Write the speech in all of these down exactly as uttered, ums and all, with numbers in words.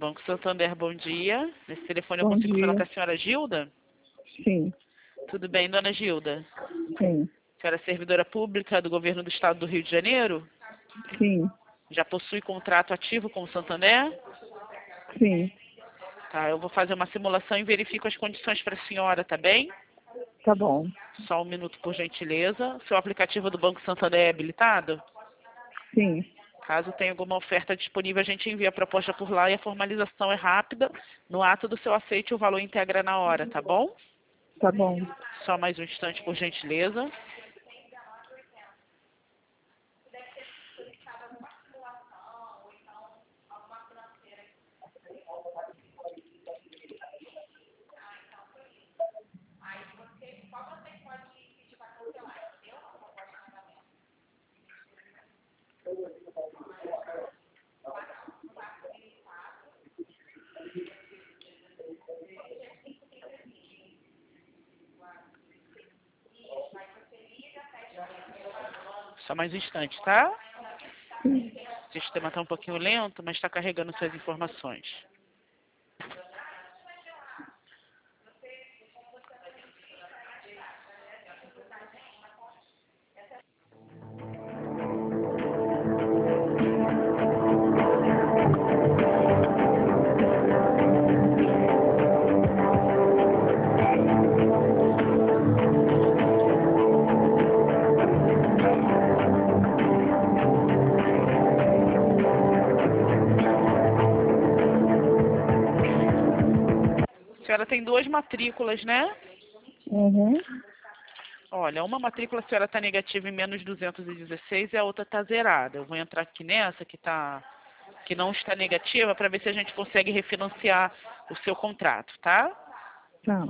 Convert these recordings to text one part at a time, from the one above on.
Banco Santander, bom dia. Nesse telefone eu Bom consigo falar dia. com a senhora Gilda? Sim, Tudo bem, dona Gilda? sim, A senhora é servidora pública do governo do estado do Rio de Janeiro? sim, Já possui contrato ativo com o Santander? sim. Tá, eu vou fazer uma simulação e verifico as condições para a senhora, tá bem? Tá bom. Só um minuto, por gentileza. Seu aplicativo do Banco Santander é habilitado? Sim, Caso tenha alguma oferta disponível, a gente envia a proposta por lá e a formalização é rápida. No ato do seu aceite, o valor integra na hora, tá bom? tá bom. Só mais um instante, por gentileza. Só mais um instante, tá? O sistema está um pouquinho lento, mas está carregando suas informações. A senhora tem duas matrículas, né? Uhum. Olha, uma matrícula a senhora está negativa em menos duzentos e dezesseis e a outra está zerada. Eu vou entrar aqui nessa que, tá, que não está negativa para ver se a gente consegue refinanciar o seu contrato, tá? Tá.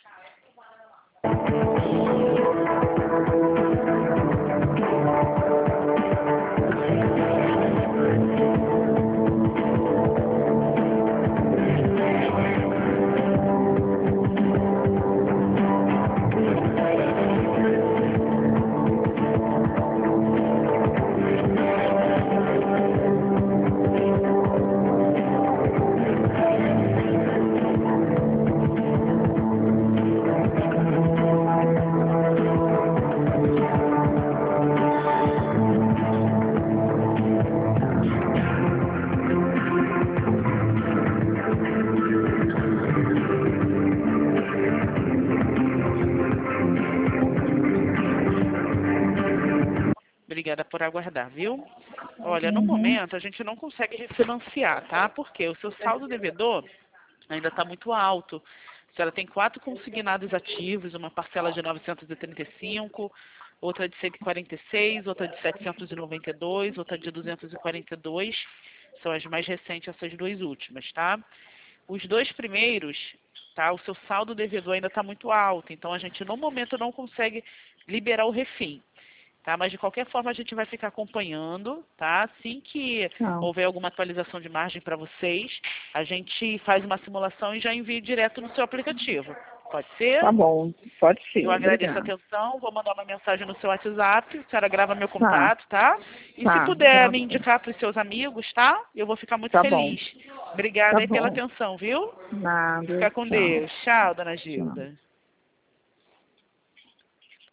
Obrigada por aguardar, viu? Olha, no Uhum. momento a gente não consegue refinanciar, tá? Porque o seu saldo devedor ainda está muito alto. A senhora tem quatro consignados ativos, uma parcela de novecentos e trinta e cinco, outra de cento e quarenta e seis, outra de setecentos e noventa e dois, outra de duzentos e quarenta e dois. São as mais recentes, essas duas últimas, tá? Os dois primeiros, tá? O seu saldo devedor ainda está muito alto, então a gente no momento não consegue liberar o refim. Tá? Mas de qualquer forma a gente vai ficar acompanhando, tá? Assim que Tá. houver alguma atualização de margem para vocês, a gente faz uma simulação e já envia direto no seu aplicativo. Pode ser? Tá bom. Pode Eu ser. agradeço a Obrigada. atenção, vou mandar uma mensagem no seu WhatsApp, a senhora grava meu Tá. contato, tá? E se Tá. puder me Gravou. indicar para os seus amigos, tá? Eu vou ficar muito Tá bom. feliz. Obrigada Tá aí pela bom. atenção, viu? Nada. Fica com Tchau. Deus. Tchau, dona Tchau. Gilda.